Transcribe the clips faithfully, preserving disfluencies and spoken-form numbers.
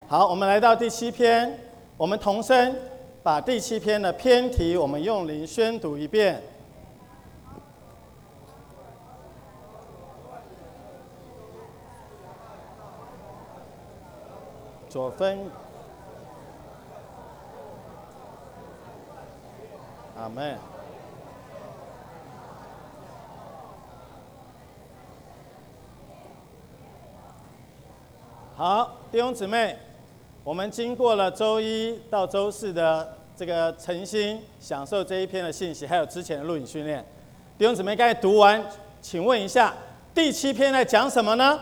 好，我们来到第七篇，我们同声把第七篇的篇题，我们用灵宣读一遍。左分，阿们。好，弟兄姊妹，我们经过了周一到周四的这个诚心享受这一篇的信息，还有之前的录影训练。弟兄姊妹，刚才读完，请问一下，第七篇在讲什么呢？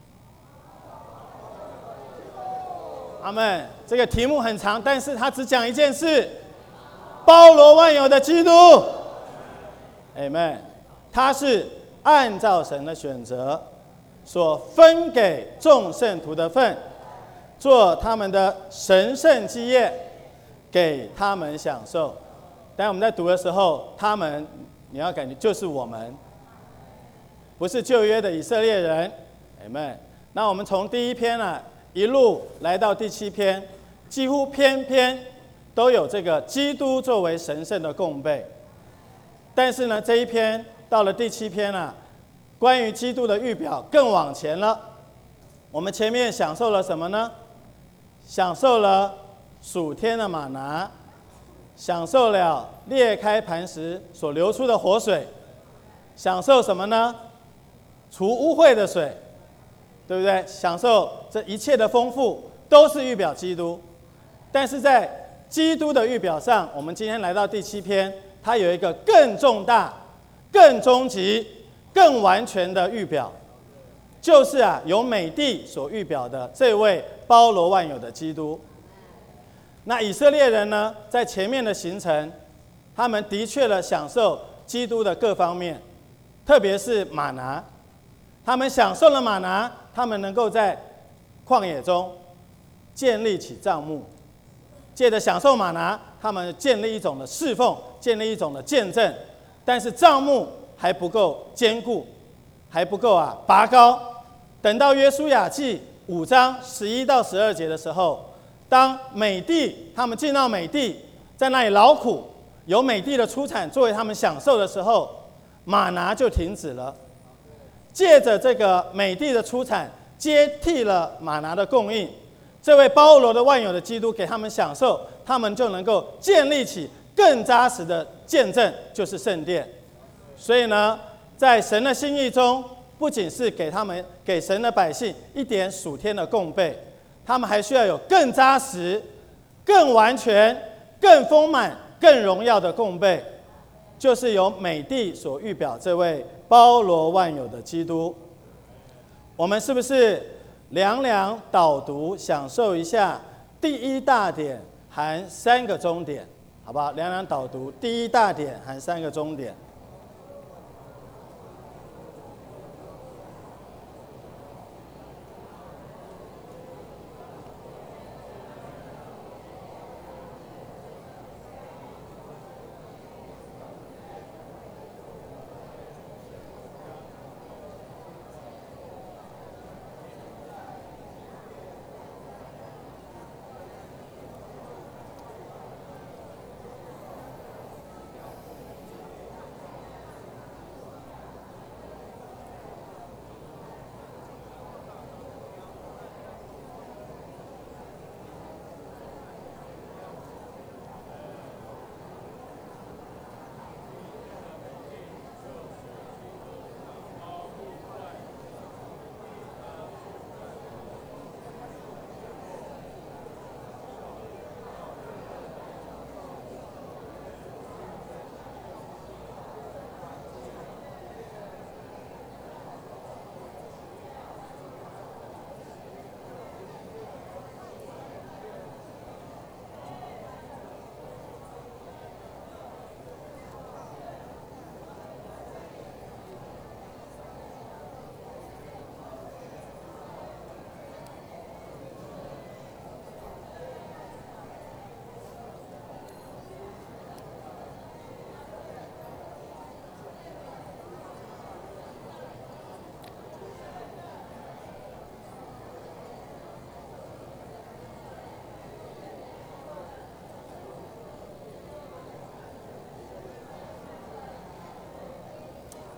阿们。这个题目很长，但是他只讲一件事：包罗万有的基督。阿们。他是按照神的选择所分给众圣徒的份，做他们的神圣基业，给他们享受。但我们在读的时候，他们你要感觉就是我们，不是旧约的以色列人。阿们。那我们从第一篇啊一路来到第七篇，几乎篇篇都有这个基督作为神圣的供备。但是呢，这一篇到了第七篇啊，关于基督的预表更往前了。我们前面享受了什么呢？享受了属天的玛拿，享受了裂开磐石所流出的活水，享受什么呢？除污秽的水，对不对？享受这一切的丰富，都是预表基督。但是在基督的预表上，我们今天来到第七篇，它有一个更重大、更终极、更完全的预表，就是啊，由美帝所预表的这位包罗万有的基督。那以色列人呢，在前面的行程，他们的确的享受基督的各方面，特别是玛拿，他们享受了玛拿，他们能够在旷野中建立起帐幕，借着享受玛拿，他们建立一种的侍奉，建立一种的见证。但是帐幕还不够坚固，还不够啊拔高。等到约书亚记五章十一到十二节的时候，当美帝他们进到美帝，在那里劳苦，有美帝的出产作为他们享受的时候，玛拿就停止了。借着这个美帝的出产，接替了玛拿的供应，这位包罗的万有的基督给他们享受，他们就能够建立起更扎实的见证，就是圣殿。所以呢，在神的心意中，不仅是给他们给神的百姓一点属天的供备，他们还需要有更扎实、更完全、更丰满、更荣耀的供备，就是由美帝所预表这位包罗万有的基督。我们是不是两两导读，享受一下第一大点含三个终点，好不好？两两导读，第一大点含三个终点。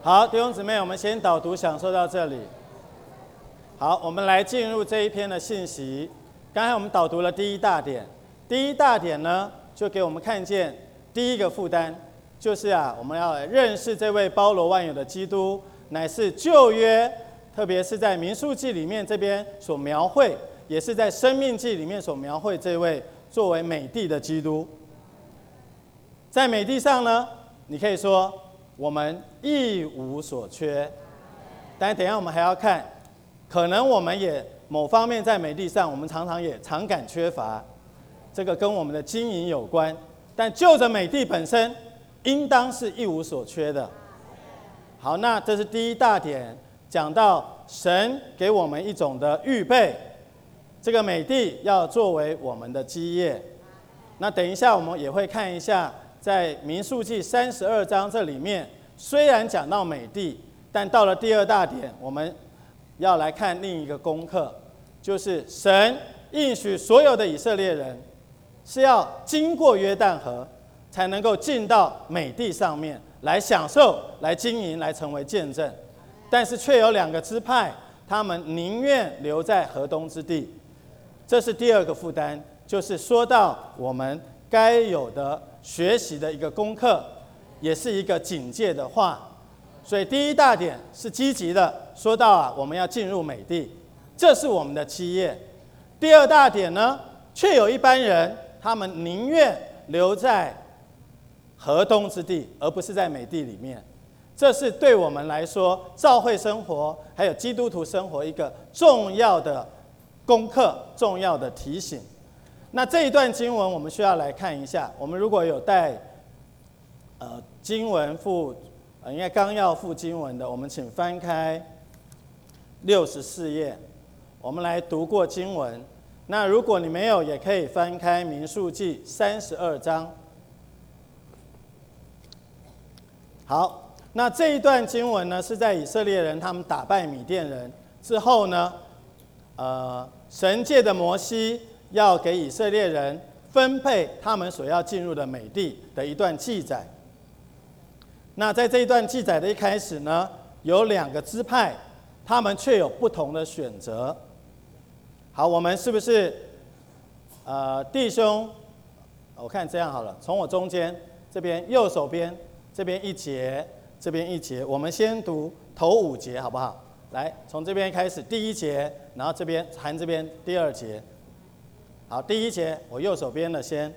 好，弟兄姊妹，我们先导读享受到这里。好，我们来进入这一篇的信息。刚才我们导读了第一大点，第一大点呢，就给我们看见第一个负担，就是啊，我们要认识这位包罗万有的基督，乃是旧约，特别是在民数记里面这边所描绘，也是在生命记里面所描绘这位作为美帝的基督。在美帝上呢，你可以说我们一无所缺，但等一下我们还要看，可能我们也某方面在美帝上，我们常常也常感缺乏，这个跟我们的经营有关。但就着美帝本身，应当是一无所缺的。好，那这是第一大点，讲到神给我们一种的预备，这个美帝要作为我们的基业。那等一下我们也会看一下，在民数记三十二章这里面，虽然讲到美帝，但到了第二大点，我们要来看另一个功课，就是神应许所有的以色列人是要经过约旦河，才能够进到美地上面来享受、来经营、来成为见证。但是却有两个支派，他们宁愿留在河东之地。这是第二个负担，就是说到我们该有的学习的一个功课，也是一个警戒的话。所以第一大点是积极的，说到啊，我们要进入美地，这是我们的基业。第二大点呢，却有一般人，他们宁愿留在河东之地，而不是在美地里面。这是对我们来说，教会生活还有基督徒生活一个重要的功课，重要的提醒。那这一段经文，我们需要来看一下。我们如果有带呃经文附。应该纲要附经文的，我们请翻开六十四页，我们来读过经文。那如果你没有，也可以翻开民数记三十二章。好，那这一段经文呢，是在以色列人他们打败米甸人之后呢，呃，神借的摩西要给以色列人分配他们所要进入的美地的一段记载。那在这一段记载的一开始呢，有两个支派，他们却有不同的选择。好，我们是不是呃弟兄？我看这样好了，从我中间这边右手边这边一节，这边一节，我们先读头五节好不好？来，从这边开始，第一节，然后这边含这边第二节。好，第一节我右手边的先。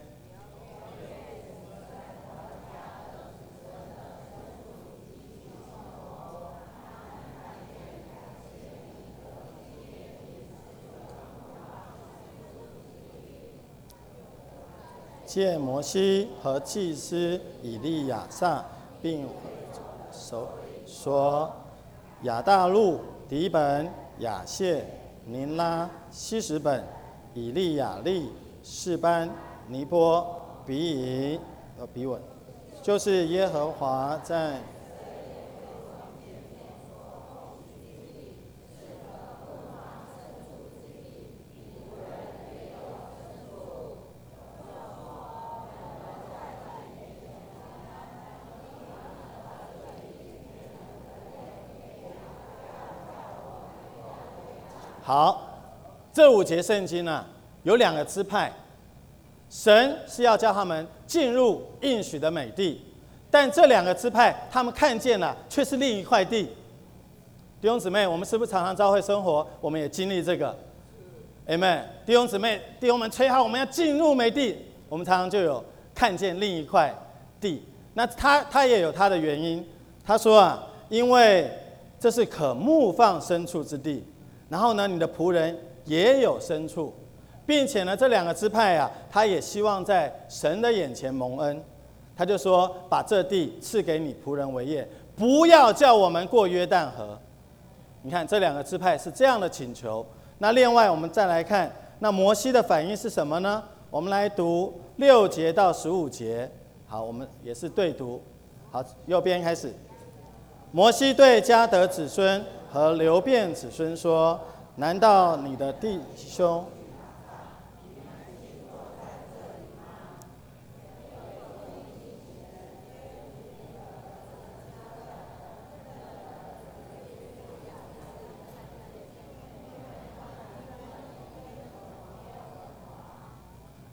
借摩西和祭司以利亚撒，并手说亚大路、底本、亚谢、宁拉、希实本、以利亚利、示班、尼波、比以呃比稳，就是耶和华在好，这五节圣经啊，有两个支派，神是要叫他们进入应许的美地，但这两个支派，他们看见了，却是另一块地。弟兄姊妹，我们是不是常常教会生活，我们也经历这个 ？Amen。弟兄姊妹，弟兄们吹号，我们要进入美地，我们常常就有看见另一块地。那他他也有他的原因，他说啊，因为这是可牧放牲畜之地。然后呢，你的仆人也有牲畜，并且呢，这两个支派啊，他也希望在神的眼前蒙恩，他就说：把这地赐给你仆人为业，不要叫我们过约旦河。你看，这两个支派是这样的请求。那另外，我们再来看，那摩西的反应是什么呢？我们来读六节到十五节。好，我们也是对读。好，右边开始。摩西对迦得子孙和流便子孙说：难道你的弟兄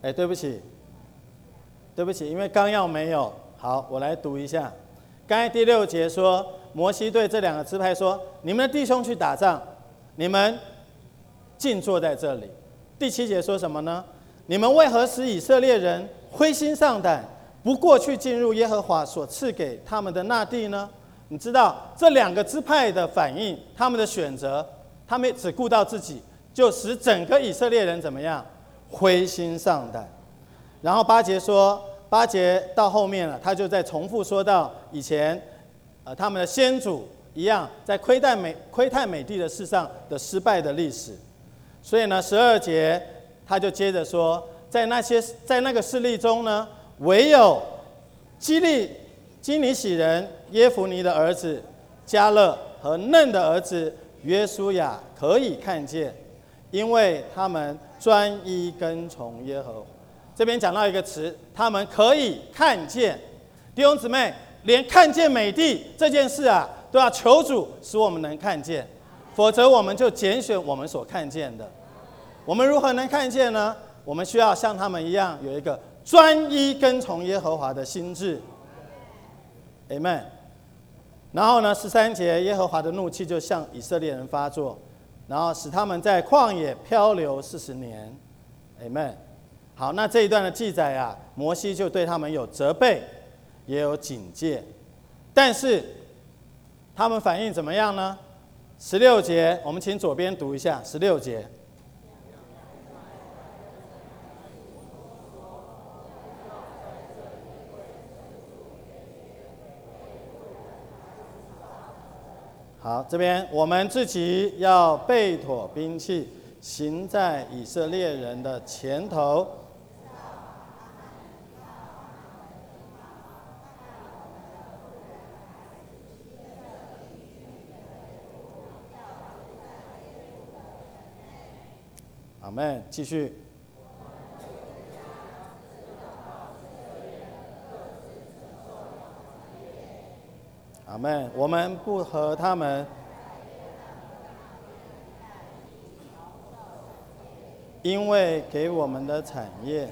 哎，对不起，对不起，因为纲要没有。好，我来读一下。刚才第六节说，摩西对这两个支派说：“你们的弟兄去打仗，你们静坐在这里。”第七节说什么呢？你们为何使以色列人灰心丧胆，不过去进入耶和华所赐给他们的那地呢？你知道这两个支派的反应，他们的选择，他们只顾到自己，就使整个以色列人怎么样？灰心丧胆。然后八节说，八节到后面了，他就在重复说到以前，呃，他们的先祖一样，在窥探美窥探美地的事上的失败的历史。所以呢，十二节他就接着说，在那些在那个事例中呢，唯有基利基尼喜人耶孚尼的儿子迦勒和嫩的儿子约书亚可以看见，因为他们专一跟从耶和华。这边讲到一个词，他们可以看见。弟兄姊妹，连看见美地这件事啊，都要求主使我们能看见，否则我们就拣选我们所看见的。我们如何能看见呢？我们需要像他们一样，有一个专一跟从耶和华的心志。Amen。然后呢，十三节，耶和华的怒气就向以色列人发作，然后使他们在旷野漂流四十年。Amen。好，那这一段的记载啊，摩西就对他们有责备，也有警戒，但是他们反应怎么样呢？十六节，我们请左边读一下。十六节。好，这边我们自己要备妥兵器，行在以色列人的前头。阿们，继续。阿们，我们不和他们，因为给我们的产业。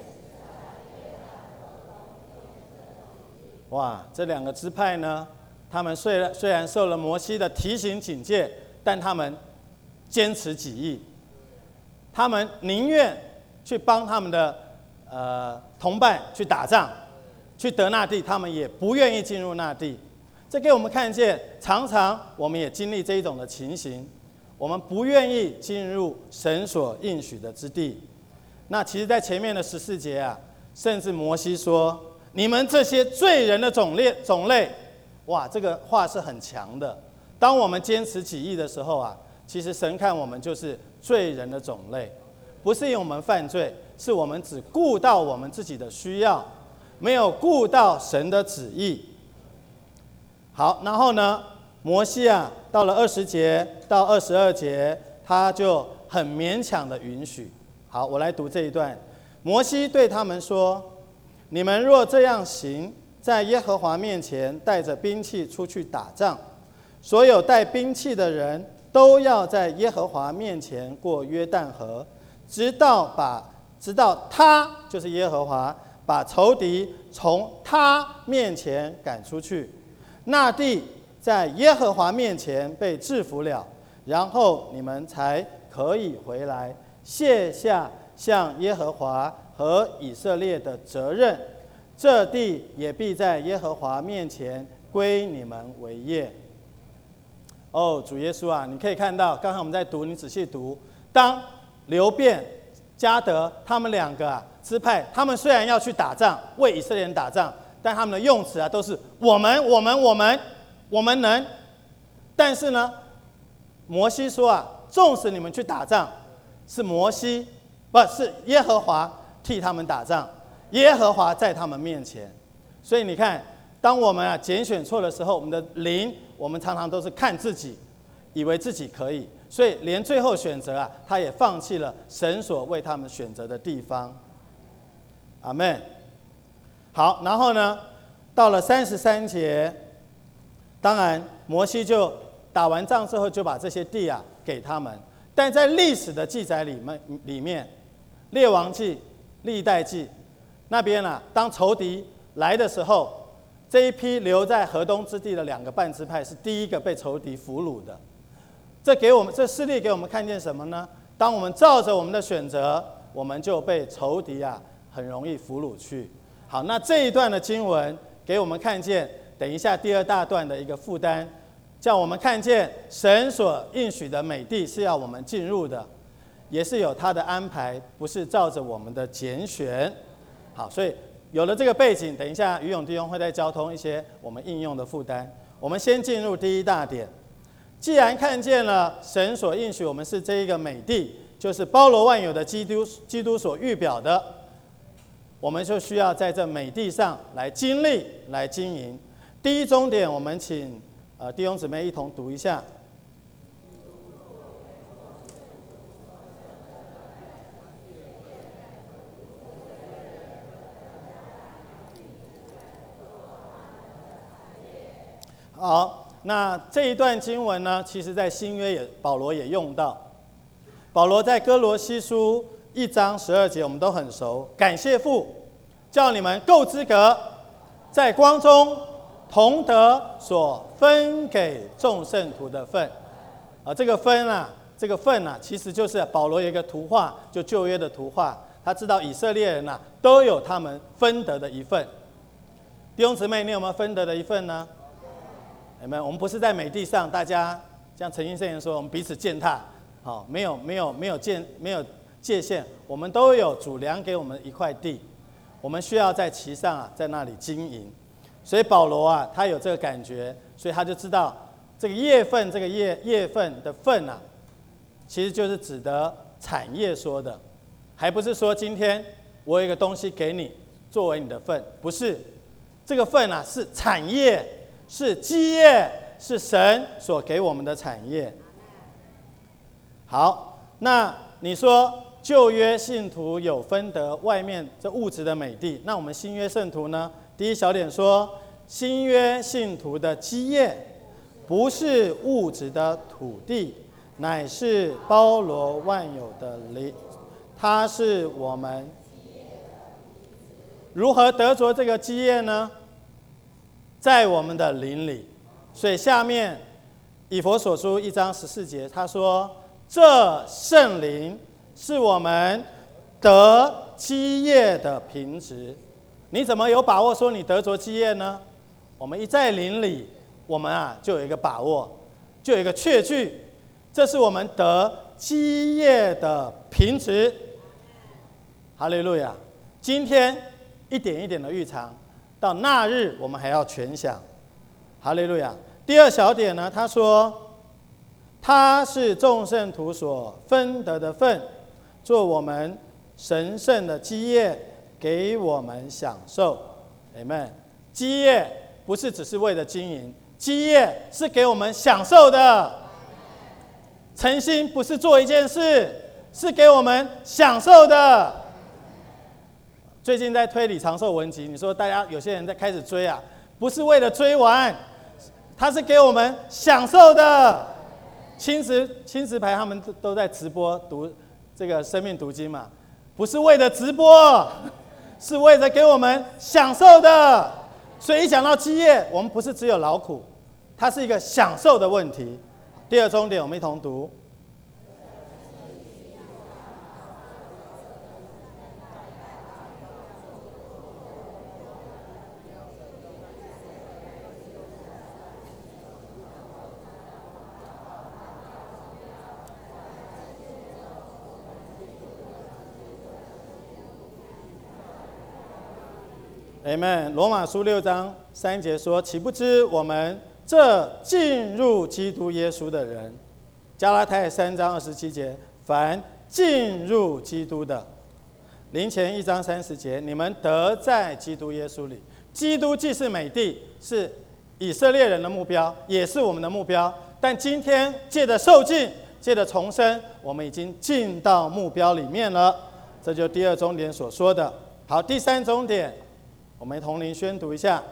哇，这两个支派呢，他们虽然虽然受了摩西的提醒警戒，但他们坚持己意，他们宁愿去帮他们的呃同伴去打仗，去得那地，他们也不愿意进入那地。这给我们看见，常常我们也经历这一种的情形，我们不愿意进入神所应许的之地。那其实，在前面的十四节啊，甚至摩西说：“你们这些罪人的种类种类，哇，这个话是很强的。当我们坚持己意的时候啊，其实神看我们就是罪人的种类，不是因为我们犯罪，是我们只顾到我们自己的需要，没有顾到神的旨意。”好，然后呢，摩西啊，到了二十节到二十二节，他就很勉强的允许。好，我来读这一段。摩西对他们说：“你们若这样行，在耶和华面前带着兵器出去打仗，所有带兵器的人都要在耶和华面前过约旦河，直到把直到他就是耶和华把仇敌从他面前赶出去。那地在耶和华面前被制服了，然后你们才可以回来，卸下向耶和华和以色列的责任。这地也必在耶和华面前归你们为业。”哦，主耶稣啊，你可以看到，刚才我们在读，你仔细读，当流便、迦得他们两个啊支派，他们虽然要去打仗，为以色列人打仗，但他们的用词啊都是我们我们我们我们能。但是呢，摩西说啊，纵使你们去打仗，是摩西不是耶和华替他们打仗，耶和华在他们面前。所以你看，当我们啊拣选错的时候，我们的灵，我们常常都是看自己，以为自己可以，所以连最后选择啊，他也放弃了神所为他们选择的地方。阿们。好，然后呢，到了三十三节，当然摩西就打完仗之后，就把这些地啊给他们。但在历史的记载里面，里面《列王记》 历代记那边啊，当仇敌来的时候，这一批留在河东之地的两个半支派是第一个被仇敌俘虏的。这给我们这事例给我们看见什么呢？当我们照着我们的选择，我们就被仇敌啊很容易俘虏去。好，那这一段的经文给我们看见，等一下第二大段的一个负担，叫我们看见神所应许的美地是要我们进入的，也是有他的安排，不是照着我们的拣选。好，所以有了这个背景，等一下于勇弟兄会再交通一些我们应用的负担。我们先进入第一大点，既然看见了神所应许我们是这一个美地，就是包罗万有的基督基督所预表的，我们就需要在这美地上来经历、来经营。第一终点，我们请呃弟兄姊妹一同读一下。好，那这一段经文呢，其实在新约也保罗也用到。保罗在哥罗西书一章十二节，我们都很熟。感谢父，叫你们够资格，在光中同得所分给众圣徒的份。啊，这个分啊，这个份啊，其实就是保罗有一个图画，就旧约的图画。他知道以色列人啊，都有他们分得的一份。弟兄姊妹，你有没有分得的一份呢？有没有？我们不是在美地上，大家像陈先生说，我们彼此践踏，好，没有没有没有界没有界限，我们都有主粮给我们一块地，我们需要在其上啊，在那里经营。所以保罗啊，他有这个感觉，所以他就知道这个业份，这个业业份的份啊，其实就是指的产业说的，还不是说今天我有一个东西给你作为你的份，不是，这个份啊是产业。是基业，是神所给我们的产业。好，那你说旧约信徒有分得外面这物质的美地，那我们新约圣徒呢？第一小点说，新约信徒的基业不是物质的土地，乃是包罗万有的灵，它是我们如何得着这个基业呢？在我们的灵里。所以下面以弗所书一章十四节，他说：“这圣灵是我们得基业的凭据。”你怎么有把握说你得着基业呢？我们一在灵里，我们啊就有一个把握，就有一个确据，这是我们得基业的凭据。哈利路亚！今天一点一点的预尝。到那日，我们还要全享，哈利路亚。第二小点呢，他说，他是众圣徒所分得的份，做我们神圣的基业，给我们享受。Amen。基业不是只是为了经营，基业是给我们享受的。诚心不是做一件事，是给我们享受的。最近在推理长寿文集，你说大家有些人在开始追啊，不是为了追完，它是给我们享受的。亲子亲子牌他们都在直播读这个生命读经嘛，不是为了直播，是为了给我们享受的。所以一讲到基业，我们不是只有劳苦，它是一个享受的问题。第二重点，我们一同读。Amen。罗马书六章三节说：“岂不知我们这进入基督耶稣的人？”加拉太三章二十七节：“凡进入基督的。”林前一章三十节：“你们得在基督耶稣里。”基督既是美地，是以色列人的目标，也是我们的目标。但今天借着受尽，借着重生，我们已经进到目标里面了。这就第二终点所说的。好，第三终点。我们同龄宣读一下。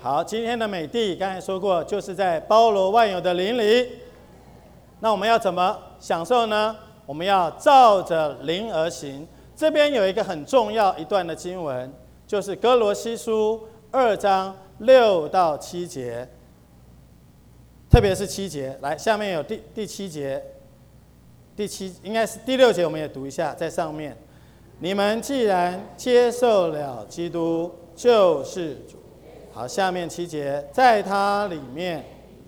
好，今天的美地刚才说过，就是在包罗万有的灵里。那我们要怎么享受呢？我们要照着灵而行。这边有一个很重要一段的经文，就是哥罗西书二章六到七节，特别是七节。来，下面有第第七节，第七应该是第六节，我们也读一下，在上面。你们既然接受了基督，就是主。好，下面七节，在他里面。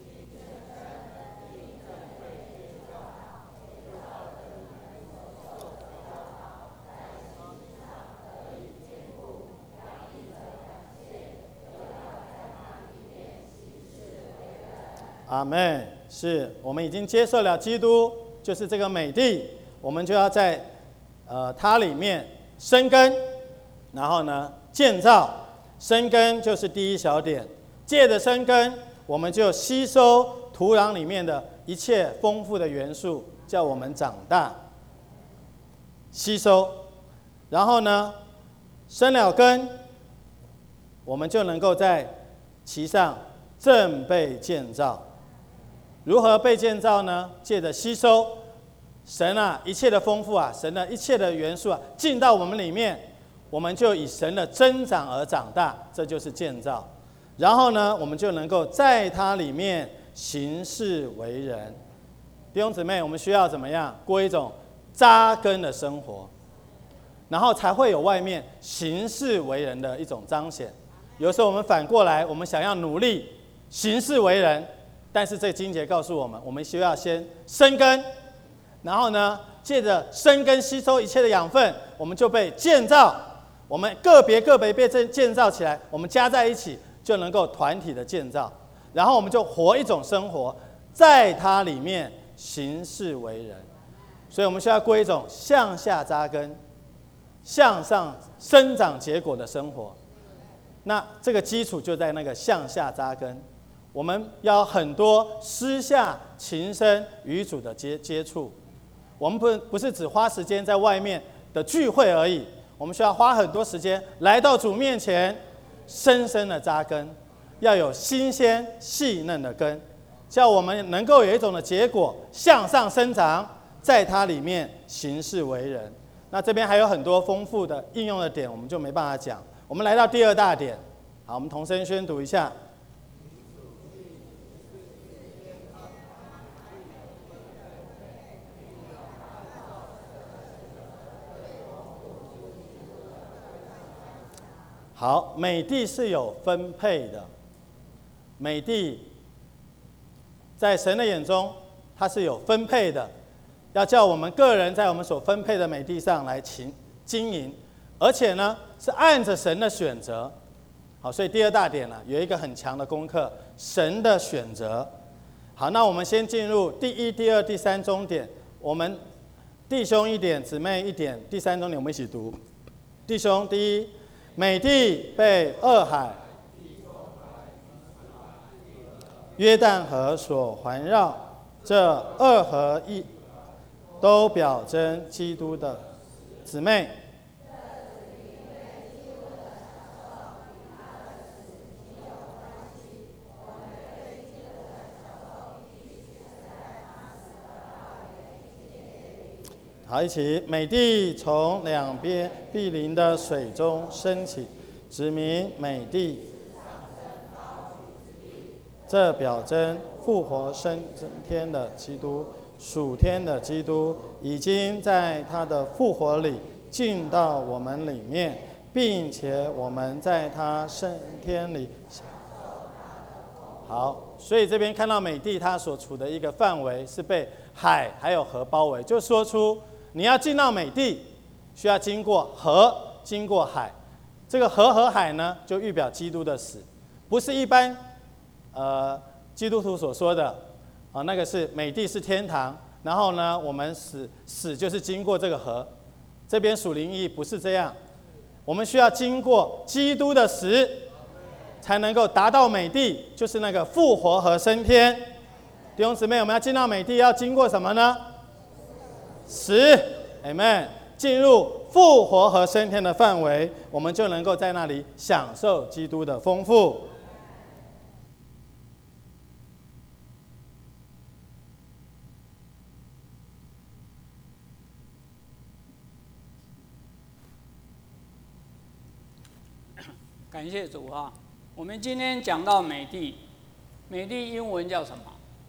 阿们。是我们已经接受了基督，就是这个美地，我们就要在呃它里面生根，然后呢建造。生根就是第一小点，借着生根，我们就吸收土壤里面的一切丰富的元素，叫我们长大。吸收，然后呢生了根，我们就能够在其上正被建造。如何被建造呢？借着吸收神啊一切的丰富啊，神的一切的元素啊进到我们里面，我们就以神的增长而长大，这就是建造。然后呢，我们就能够在它里面行事为人。弟兄姊妹，我们需要怎么样？过一种扎根的生活，然后才会有外面行事为人的一种彰显。有时候我们反过来，我们想要努力行事为人，但是这经节告诉我们，我们需要先生根，然后呢，借着生根吸收一切的养分，我们就被建造。我们个别个别被建造起来，我们加在一起就能够团体的建造，然后我们就活一种生活，在它里面行事为人。所以我们需要过一种向下扎根、向上生长结果的生活。那这个基础就在那个向下扎根。我们要很多私下情深与主的接接触，我们不不是只花时间在外面的聚会而已，我们需要花很多时间来到主面前，深深的扎根，要有新鲜细嫩的根，叫我们能够有一种的结果向上生长，在它里面行事为人。那这边还有很多丰富的应用的点，我们就没办法讲。我们来到第二大点，好，我们同声宣读一下。好，美地是有分配的。美地在神的眼中，它是有分配的，要叫我们个人在我们所分配的美地上来经营，而且呢是按着神的选择。好，所以第二大点呢，有一个很强的功课，神的选择。好，那我们先进入第一、第二、第三中点，我们弟兄一点，姊妹一点，第三中点我们一起读。弟兄，第一。美地被二海、约旦河所环绕，这二合一都表征基督的姊妹。好，一起。美地从两边毗邻的水中升起，指明美地。这表征复活升天的基督，属天的基督，已经在他的复活里进到我们里面，并且我们在他升天里。好，所以这边看到美地它所处的一个范围是被海还有河包围，就说出你要进到美地，需要经过河，经过海。这个河和海呢，就预表基督的死，不是一般呃基督徒所说的啊，那个是美地是天堂，然后呢，我们死死就是经过这个河。这边属灵意义不是这样，我们需要经过基督的死，才能够达到美地，就是那个复活和升天。弟兄姊妹，我们要进到美地，要经过什么呢？死 ，Amen。进入复活和升天的范围，我们就能够在那里享受基督的丰富。 感谢主啊！我们今天讲到美帝，美帝英文叫什么？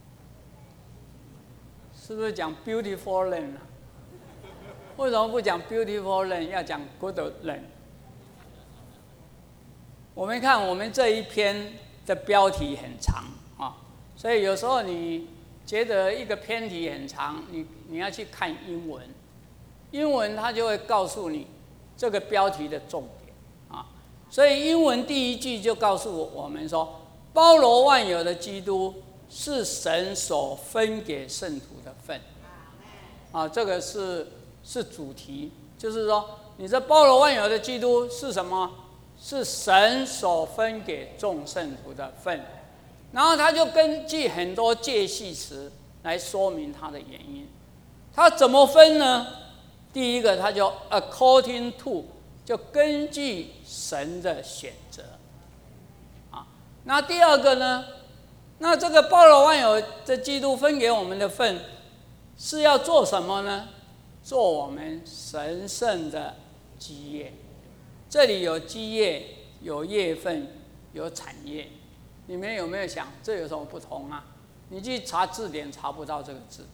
是不是讲 beautiful land 啊？为什么不讲 beautiful land， 要讲 good land？ 我们看我们这一篇的标题很长啊，所以有时候你觉得一个篇题很长，你你要去看英文，英文它就会告诉你这个标题的重点啊。所以英文第一句就告诉我们说，包罗万有的基督是神所分给圣徒的份啊，这个是是主题，就是说你这包罗万有的基督是什么？是神所分给众圣徒的份。然后他就根据很多介系词来说明它的原因。他怎么分呢？第一个，他就 according to， 就根据神的选择啊。那第二个呢？那这个包罗万有的基督分给我们的份是要做什么呢？做我们神圣的基业。这里有基业，有业份，有产业。你们有没有想这有什么不同啊？你去查字典查不到这个字。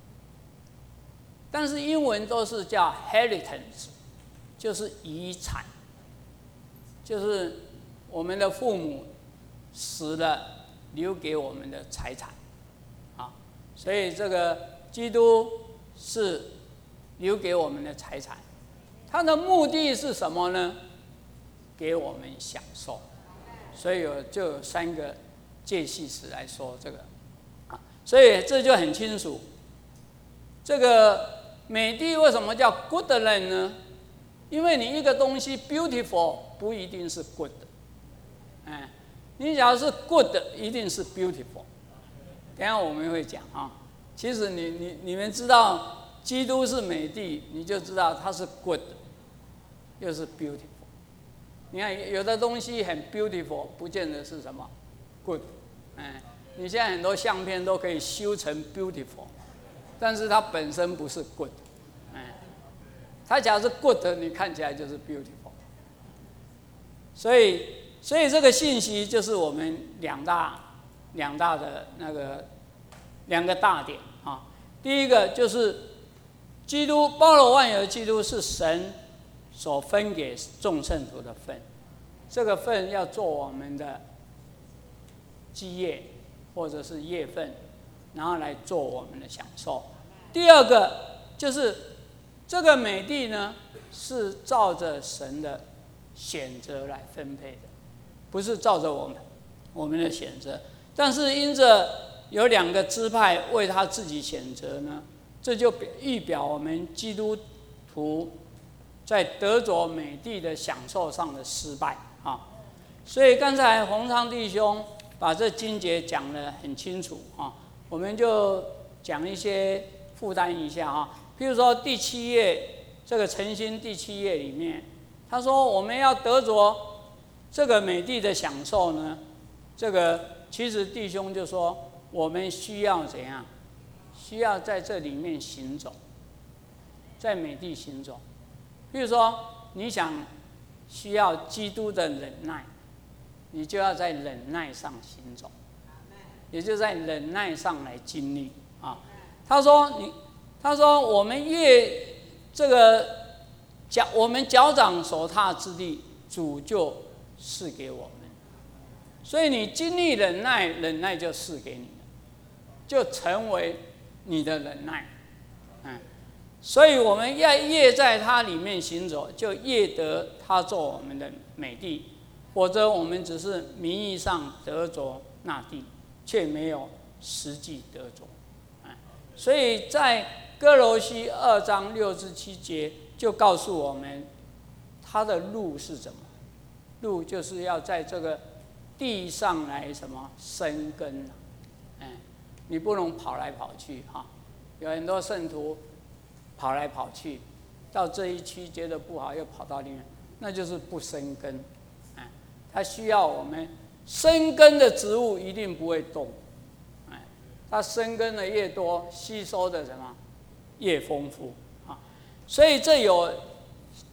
但是英文都是叫 heritage， 就是遗产，就是我们的父母死了留给我们的财产啊。所以这个基督是留给我们的财产，它的目的是什么呢？给我们享受。所以有就有三个介系词来说这个啊，所以这就很清楚。这个美帝为什么叫 good land 呢？因为你一个东西 beautiful 不一定是 good， 哎，你假如是 good 一定是 beautiful。等一下我们会讲啊，其实你你你们知道基督是美帝，你就知道它是 good， 又是 beautiful。你看有的东西很 beautiful， 不见得是什么 good， 哎，你现在很多相片都可以修成 beautiful， 但是它本身不是 good， 哎，它假如是 good， 你看起来就是 beautiful。所以，所以这个信息就是我们两大两大的那个两个大点啊。第一个就是基督包罗万有的基督是神所分给众圣徒的份，这个份要做我们的基业或者是业份，然后来做我们的享受。第二个就是这个美帝呢，是照着神的选择来分配的，不是照着我们我们的选择。但是因着有两个支派为他自己选择呢，这就预表我们基督徒在得着美帝的享受上的失败啊。所以刚才洪昌弟兄把这经节讲得很清楚啊，我们就讲一些负担一下啊。譬如说第七页这个诚心第七页里面，他说我们要得着这个美帝的享受呢，这个其实弟兄就说我们需要怎样？需要在这里面行走，在美帝行走。譬如说，你想需要基督的忍耐，你就要在忍耐上行走，也就在忍耐上来经历啊。他说你，他说我们越这个脚，我们脚掌所踏之地，主就赐给我们。所以你经历忍耐，忍耐就赐给你了，就成为你的忍耐，嗯。所以我们要越在它里面行走，就越得它做我们的美地，否则我们只是名义上得着那地，却没有实际得着。所以在哥罗西二章六至七节就告诉我们，它的路是什么？路就是要在这个地上来什么生根，哎，你不能跑来跑去哈。有很多圣徒跑来跑去，到这一区觉得不好，又跑到另外，那就是不生根。哎，它需要我们生根的植物一定不会动，哎，它生根的越多，吸收的什么越丰富啊。所以这有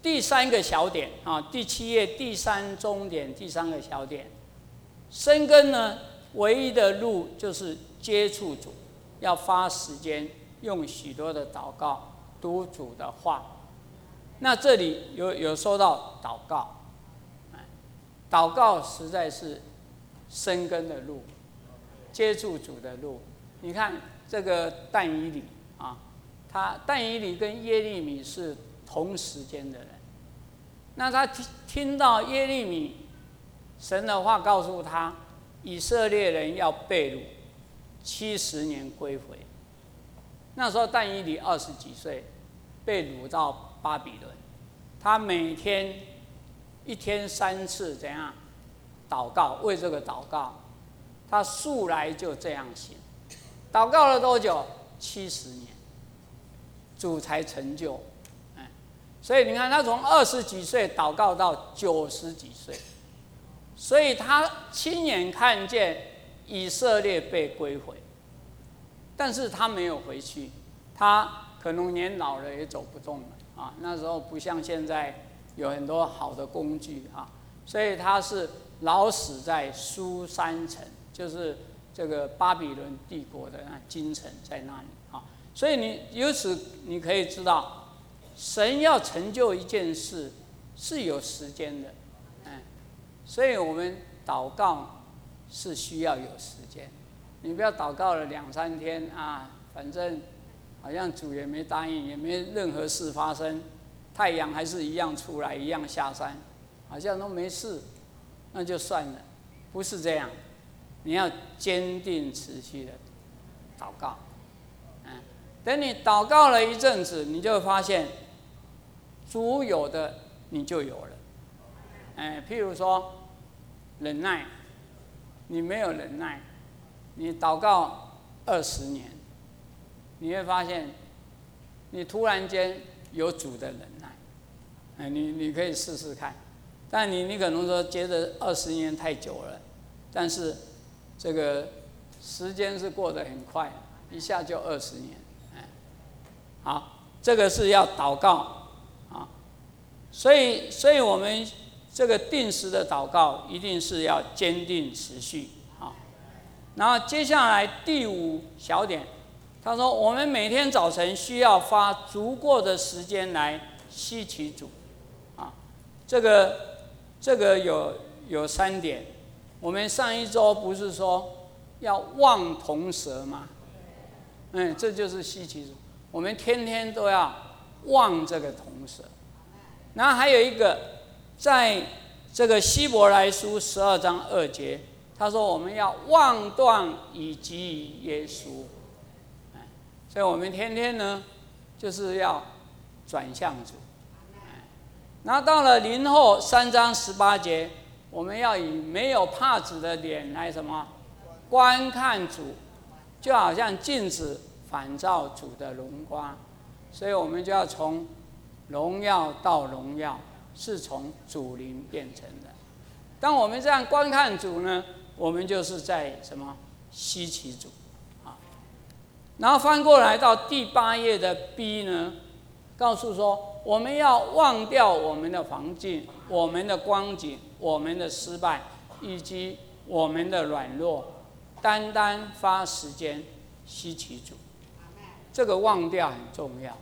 第三个小点啊，第七页第三中点第三个小点，生根呢，唯一的路就是接触主，要花时间用许多的祷告读主的话。那这里有有说到祷告，祷告实在是生根的路，接触主的路。你看这个但以理啊，他但以理跟耶利米是同时间的人，那他听听到耶利米神的话告诉他，以色列人要被掳七十年归回。那时候但以理二十几岁，被掳到巴比伦，他每天一天三次怎样祷告，为这个祷告，他素来就这样行。祷告了多久？七十年，主才成就。哎，所以你看，他从二十几岁祷告到九十几岁，所以他亲眼看见以色列被归回，但是他没有回去，他可能年老了也走不动了啊。那时候不像现在有很多好的工具啊，所以他是老死在苏珊城，就是这个巴比伦帝国的那京城在那里啊。所以你由此你可以知道，神要成就一件事是有时间的，嗯，所以我们祷告是需要有时间。你不要祷告了两三天啊，反正好像主也没答应，也没任何事发生，太阳还是一样出来，一样下山，好像都没事，那就算了。不是这样，你要坚定持续的祷告。嗯，等你祷告了一阵子，你就会发现，主有的你就有了。哎，譬如说忍耐，你没有忍耐，你祷告二十年，你会发现，你突然间有主的忍耐。哎，你你可以试试看，但你你可能说觉得二十年太久了，但是这个时间是过得很快，一下就二十年。哎，好，这个是要祷告啊，所以所以我们这个定时的祷告一定是要坚定持续啊。然后接下来第五小点，他说我们每天早晨需要花足够的时间来吸取主啊。这个这个有有三点。我们上一周不是说要望铜蛇吗？嗯，这就是吸取主。我们天天都要望这个铜蛇。然后还有一个，在这个希伯来书十二章二节，他说我们要望断以及于耶稣。所以我们天天呢，就是要转向主。然后到了林后三章十八节，我们要以没有帕子的脸来什么观看主，就好像镜子反照主的荣光。所以我们就要从荣耀到荣耀，是从主灵变成的。当我们这样观看主呢，我们就是在什么吸取主啊。然后翻过来到第八页的 B 呢，告诉说我们要忘掉我们的环境、我们的光景、我们的失败以及我们的软弱，单单花时间吸取主。这个忘掉很重要。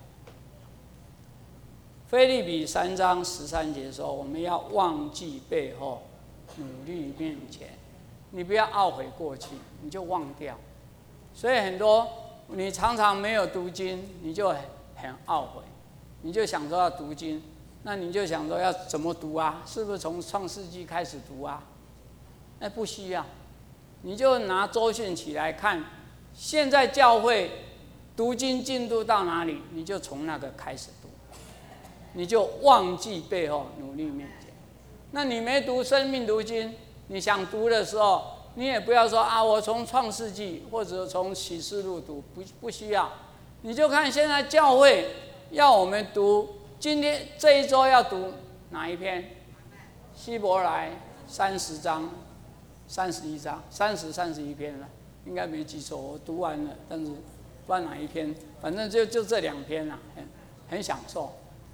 腓立比三章十三节说，我们要忘记背后，努力面前。你不要懊悔过去，你就忘掉。所以很多你常常没有读经，你就很很懊悔，你就想说要读经，那你就想说要怎么读啊？是不是从创世纪开始读啊？那不需要，你就拿周讯起来看，现在教会读经进度到哪里，你就从那个开始读，你就忘记背后，努力面前。那你没读生命读经，你想读的时候，你也不要说啊，我从创世纪或者从启示录读，不不需要，你就看现在教会要我们读，今天这一周要读哪一篇？希伯来三十章、三十一章、三十、三十一篇了，应该没记错，我读完了，但是不知道哪一篇，反正就就这两篇啦，很很享受。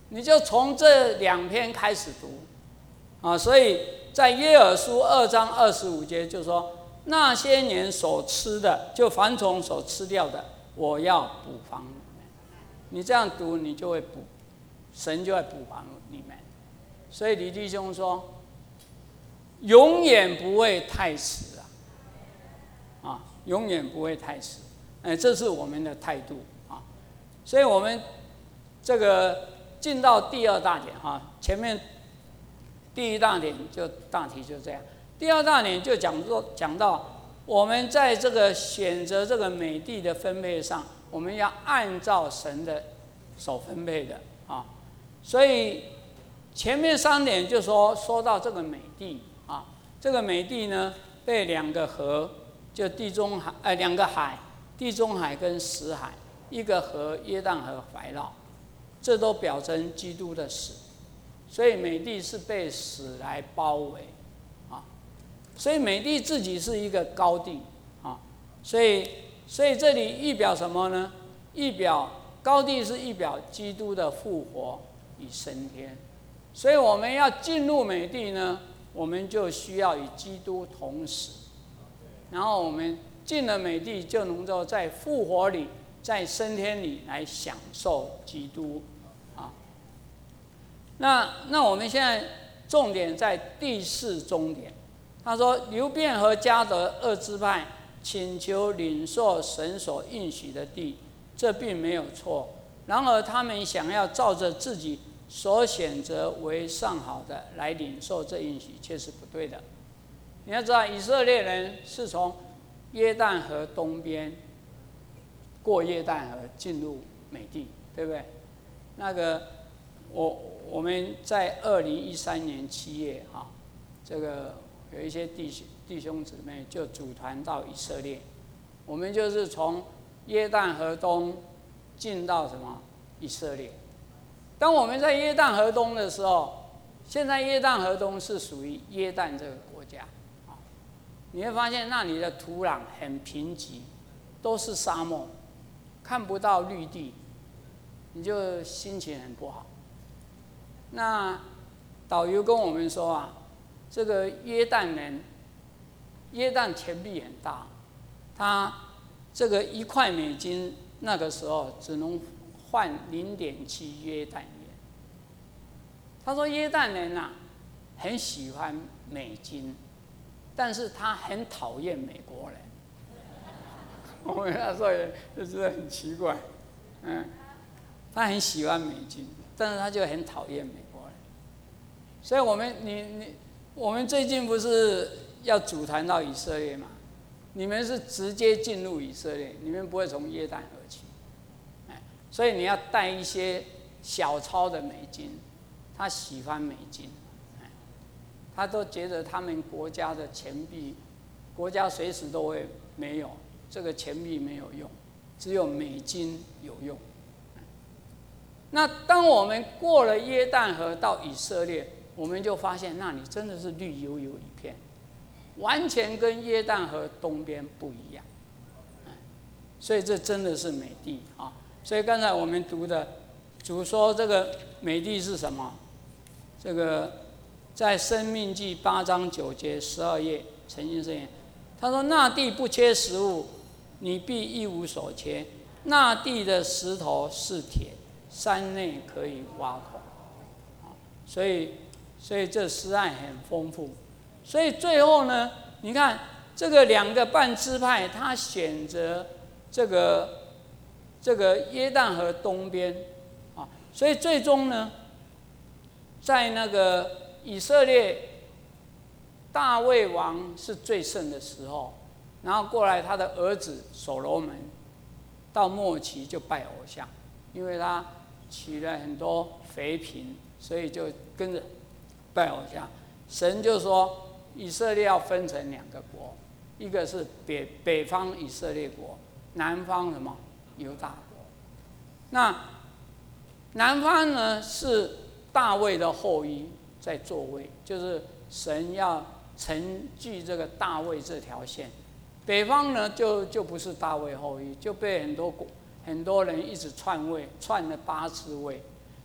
你就从这两篇开始读，啊，所以在约珥书二章二十五节就说，那些年所吃的，就凡虫所吃掉的，我要补防你们。你这样读，你就会补，神就会补防你们。所以李弟兄说，永远不会太迟啊，啊，永远不会太迟。哎，这是我们的态度啊。所以我们这个进到第二大点哈，前面第一大点就大体就这样，第二大点就讲说讲到我们在这个选择这个美地的分配上，我们要按照神的所分配的啊。所以前面三点就说说到这个美地啊，这个美地呢被两个河，就地中海呃两个海，地中海跟死海，一个河约旦河环绕，这都表征基督的死。所以美地是被死来包围啊，所以美地自己是一个高地啊，所以所以这里预表什么呢？预表高地是预表基督的复活与升天。所以我们要进入美地呢，我们就需要与基督同死，然后我们进了美地，就能够在复活里，在升天里来享受基督啊。那那我们现在重点在第四终点，他说流便和迦得二支派请求领受神所应许的地，这并没有错。然而他们想要照着自己所选择为上好的来领受这应许，却是不对的。你要知道，以色列人是从约旦河东边过约旦河进入美地，对不对？那个我我们在二零一三年七月哈，这个有一些弟兄弟兄姊妹就组团到以色列，我们就是从约旦河东进到什么以色列。当我们在约旦河东的时候，现在约旦河东是属于约旦这个国家，你会发现那里的土壤很贫瘠，都是沙漠，看不到绿地，你就心情很不好。那导游跟我们说啊，这个约旦人，约旦钱币很大，他这个一块美金那个时候只能换零点七约旦元。他说约旦人啊，很喜欢美金，但是他很讨厌美国人。我们那时候也就觉得很奇怪，嗯，他很喜欢美金，但是他就很讨厌美国人。所以我们你你我们最近不是要组团到以色列吗？你们是直接进入以色列，你们不会从约旦而去，所以你要带一些小钞的美金。他喜欢美金，他都觉得他们国家的钱币，国家随时都会没有，这个钱币没有用，只有美金有用。那当我们过了约旦河到以色列，我们就发现那里真的是绿油油一片，完全跟约旦河东边不一样。所以这真的是美地啊！所以刚才我们读的主说这个美地是什么？这个在申命记八章九节十二页诚心圣言，他说：“那地不缺食物，你必一无所缺。那地的石头是铁，山内可以挖孔。”所以，所以这诗案很丰富。所以最后呢，你看这个两个半支派，他选择这个这个约旦河东边啊，所以最终呢，在那个以色列大卫王是最盛的时候，然后过来他的儿子所罗门，到末期就拜偶像，因为他娶了很多妃嫔，所以就跟着拜偶像。神就说以色列要分成两个国，一个是北北方以色列国，南方什么犹大国。那南方呢是大卫的后裔在座位，就是神要承继这个大卫这条线。北方呢就就不是大卫后裔，就被很多很多人一直篡位，篡了八次位。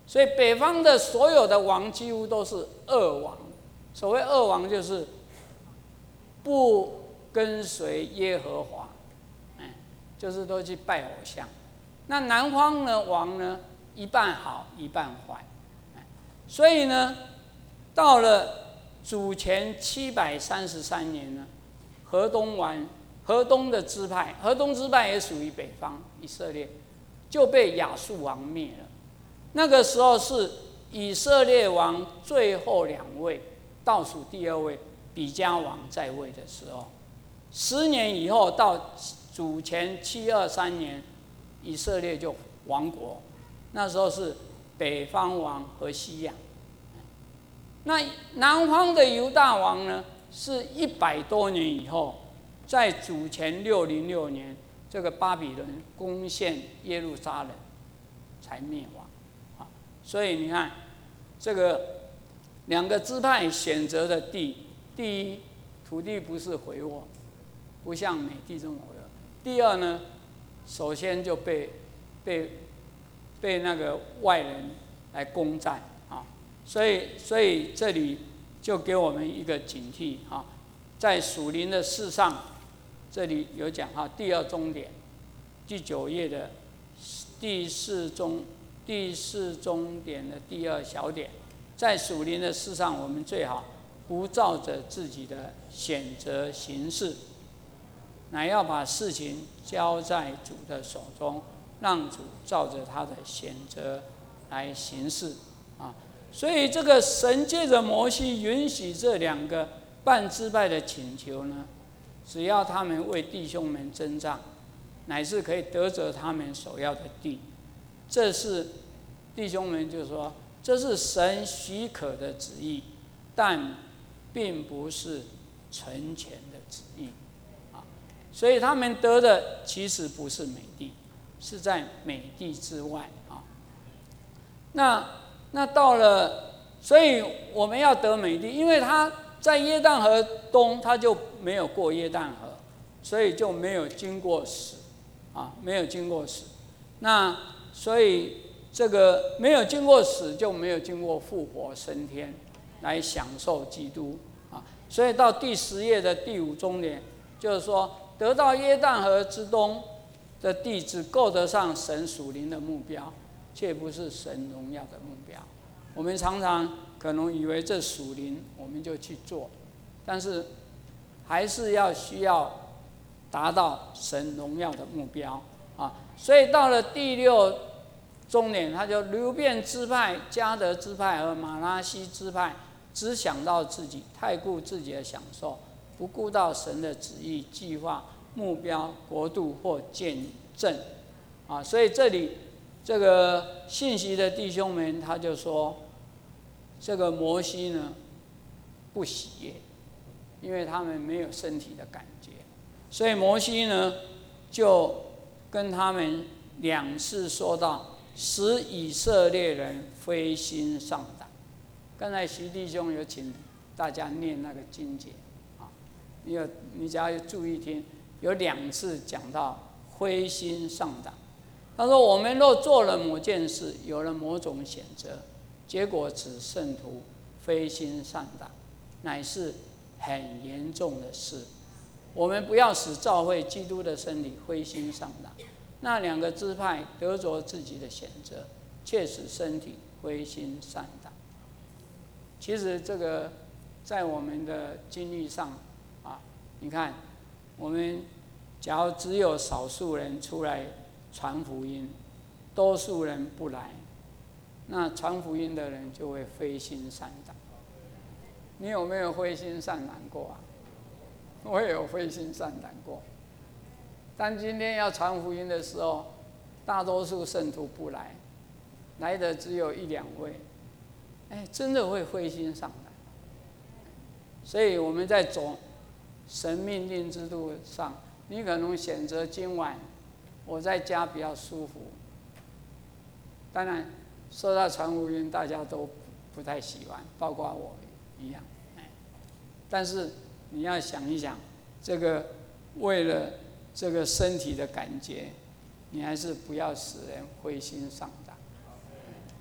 所以北方的所有的王几乎都是恶王。所谓恶王，就是不跟随耶和华，哎，就是都去拜偶像。那南方呢，王呢，一半好，一半坏。所以呢，到了主前七百三十三年呢，河东王河东的支派，河东支派也属于北方以色列，就被亚述王灭了。那个时候是以色列王最后两位，倒数第二位比加王在位的时候。十年以后，到主前七二三年，以色列就亡国。那时候是北方王和西亚。那南方的犹大王呢，是一百多年以后，在主前六零六年，这个巴比伦攻陷耶路撒冷，才灭亡。啊，所以你看，这个两个支派选择的地，第一，土地不是肥沃，不像美地这么肥沃；第二呢，首先就被被被那个外人来攻占。所以，所以这里就给我们一个警惕啊，在属灵的事上，这里有讲哈，第二终点，第九页的第四终第四终点的第二小点，在属灵的事上，我们最好不照着自己的选择行事，乃要把事情交在主的手中，让主照着他的选择来行事啊。所以，这个神借着摩西允许这两个半支派的请求呢，只要他们为弟兄们征战，乃是可以得着他们所要的地。这是弟兄们就说，这是神许可的旨意，但并不是成全的旨意啊。所以他们得的其实不是美地，是在美地之外啊。那。那到了，所以我们要得美地，因为他在约旦河东，他就没有过约旦河，所以就没有经过死，啊，没有经过死。那所以这个没有经过死，就没有经过复活升天，来享受基督啊。所以到第十页的第五终点，就是说得到约旦河之东的地，只够得上神属灵的目标。却不是神荣耀的目标。我们常常可能以为这属灵，我们就去做，但是还是要需要达到神荣耀的目标啊。所以到了第六终点，他就流便支派、迦得支派和马拉西支派，只想到自己，太顾自己的享受，不顾到神的旨意、计划、目标、国度或见证啊。所以这里。这个信息的弟兄们，他就说，这个摩西呢不喜悦，因为他们没有身体的感觉，所以摩西呢就跟他们两次说到，使以色列人灰心丧胆。刚才徐弟兄有请大家念那个经节啊，你有你只要注意听，有两次讲到灰心丧胆。他说：“我们若做了某件事，有了某种选择，结果使圣徒灰心丧胆，乃是很严重的事。我们不要使教会基督的身体灰心丧胆。那两个支派得着自己的选择，却使身体灰心丧胆。其实这个在我们的经历上啊，你看，我们假如只有少数人出来。”传福音，多数人不来，那传福音的人就会灰心丧胆。你有没有灰心丧胆过啊？我也有灰心丧胆过。当今天要传福音的时候，大多数圣徒不来，来的只有一两位，哎，真的会灰心丧胆。所以我们在走神命令之路上，你可能选择今晚。我在家比较舒服，当然说到传福音，大家都不太喜欢，包括我一样。但是你要想一想，这个为了这个身体的感觉，你还是不要使人灰心丧胆。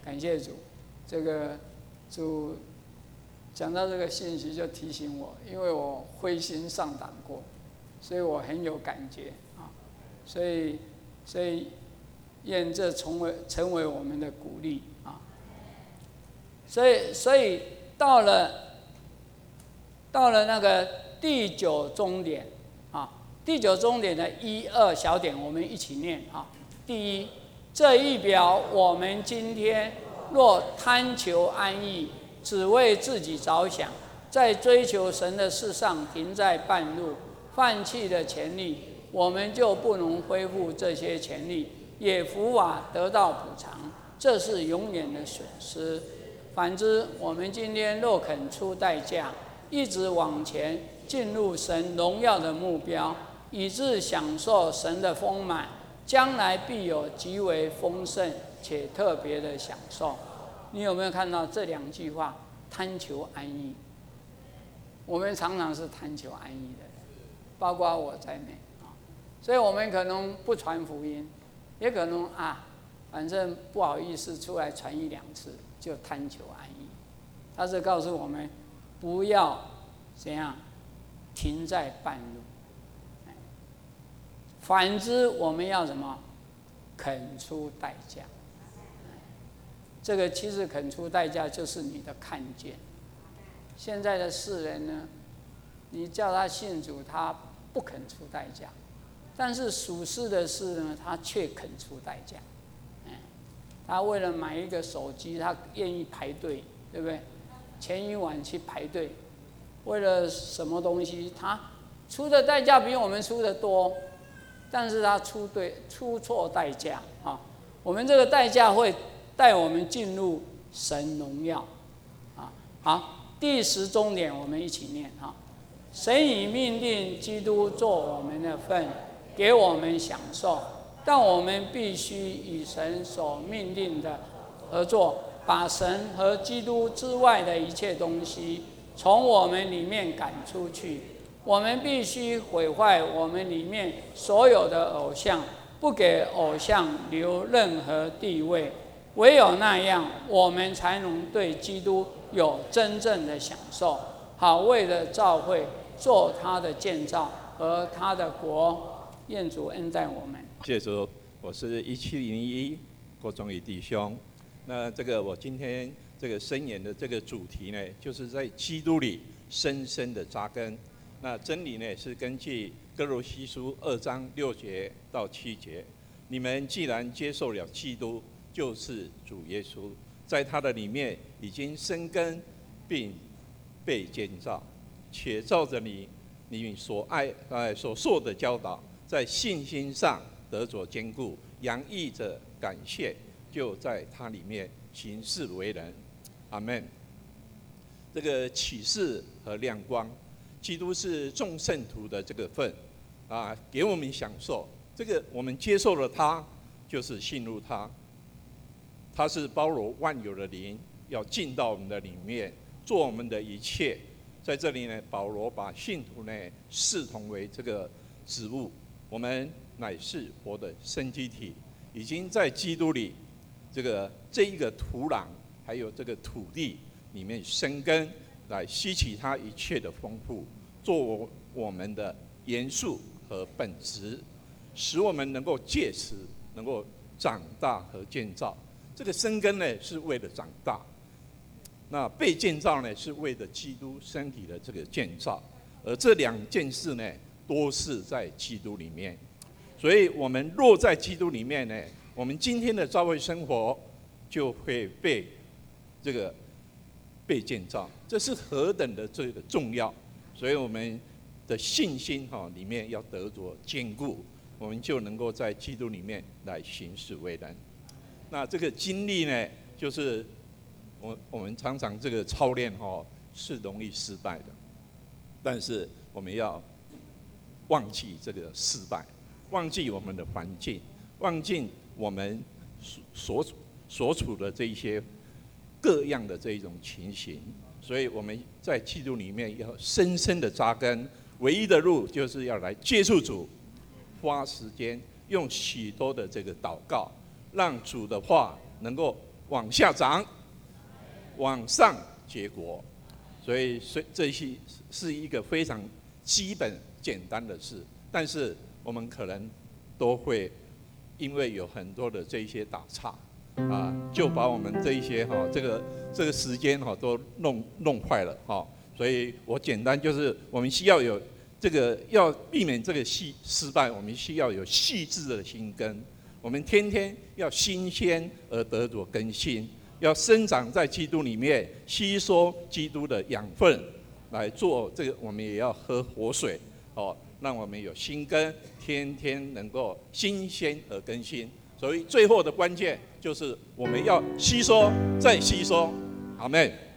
感谢主，这个主讲到这个信息就提醒我，因为我灰心丧胆过，所以我很有感觉啊，所以所以愿这成为成为我们的鼓励啊。所以所以到了到了那个第九终点啊，第九终点的一二小点，我们一起念啊。第一，这一表我们今天若贪求安逸，只为自己着想，在追求神的事上停在半路，放弃了权利，我们就不能恢复这些权利，也无法得到补偿，这是永远的损失。反之，我们今天若肯出代价，一直往前进入神荣耀的目标，以致享受神的丰满，将来必有极为丰盛且特别的享受。你有没有看到这两句话？贪求安逸，我们常常是贪求安逸的人，包括我在内啊。所以我们可能不传福音，也可能啊，反正不好意思出来传一两次，就贪求安逸。他是告诉我们，不要怎样停在半路。反之，我们要什么？肯出代价。这个其实肯出代价，就是你的看见。现在的世人呢，你叫他信主，他不肯出代价；但是属世的事呢，他却肯出代价。他为了买一个手机，他愿意排队，对不对？前一晚去排队，为了什么东西，他出的代价比我们出的多，但是他出对出错代价啊。我们这个代价会带我们进入神荣耀啊。好，第十终点我们一起念哈。神已命令基督做我们的份，给我们享受，但我们必须与神所命令的合作，把神和基督之外的一切东西从我们里面赶出去。我们必须毁坏我们里面所有的偶像，不给偶像留任何地位。唯有那样，我们才能对基督有真正的享受，好为了教会做他的建造和他的国。愿主恩待我们。 谢谢主，我是一七零一郭忠义弟兄。那这个我今天这个申言的这个主题呢，就是在基督里深深的扎根。那真理呢，是根据哥罗西书二章六节到七节。你们既然接受了基督，就是主耶稣，在他的里面已经生根，并被建造，且照着你你所爱呃所受的教导，在信心上得着坚固，洋溢着感谢，就在他里面行事为人。阿们。这个启示和亮光，基督是众圣徒的这个份啊，给我们享受。这个我们接受了他，就是信入他。他是包罗万有的灵，要进到我们的里面，做我们的一切。在这里呢，保罗把信徒呢视同为这个植物，我们乃是活的生机体，已经在基督里，这个这一个土壤还有这个土地里面生根，来吸取它一切的丰富，做我们的元素和本质，使我们能够借此能够长大和建造。这个生根呢，是为了长大；那被建造呢，是为了基督身体的这个建造。而这两件事呢，都是在基督里面。所以，我们若在基督里面呢，我们今天的教会生活就会被这个被建造。这是何等的这个重要！所以，我们的信心哈里面要得着坚固，我们就能够在基督里面来行事为人。那这个经历呢，就是我我们常常这个操练哈是容易失败的，但是我们要忘记这个失败，忘记我们的环境，忘记我们所所处的这一些各样的这一种情形。所以我们在基督里面要深深的扎根，唯一的路就是要来接触主，花时间用许多的这个祷告，让主的话能够往下长，往上结果。所以，所以这些是一个非常基本简单的事，但是我们可能都会因为有很多的这些打岔啊，就把我们这一些哈、哦、这个这个时间哈、哦、都弄弄坏了哈、哦。所以我简单就是我们需要有这个要避免这个细失败，我们需要有细致的心根。我们天天要新鲜而得着更新，要生长在基督里面，吸收基督的养分，来做这个。我们也要喝活水哦，让我们有新根，天天能够新鲜而更新。所以最后的关键就是我们要吸收再吸收，阿们。